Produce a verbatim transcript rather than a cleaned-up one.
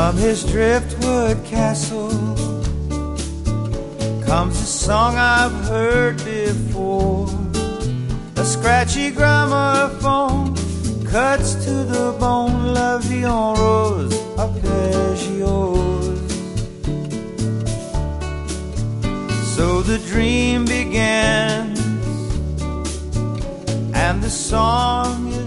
From his driftwood castle comes a song I've heard before. A scratchy gramophone cuts to the bone. La vie en rose, arpeggios. So the dream began, and the song is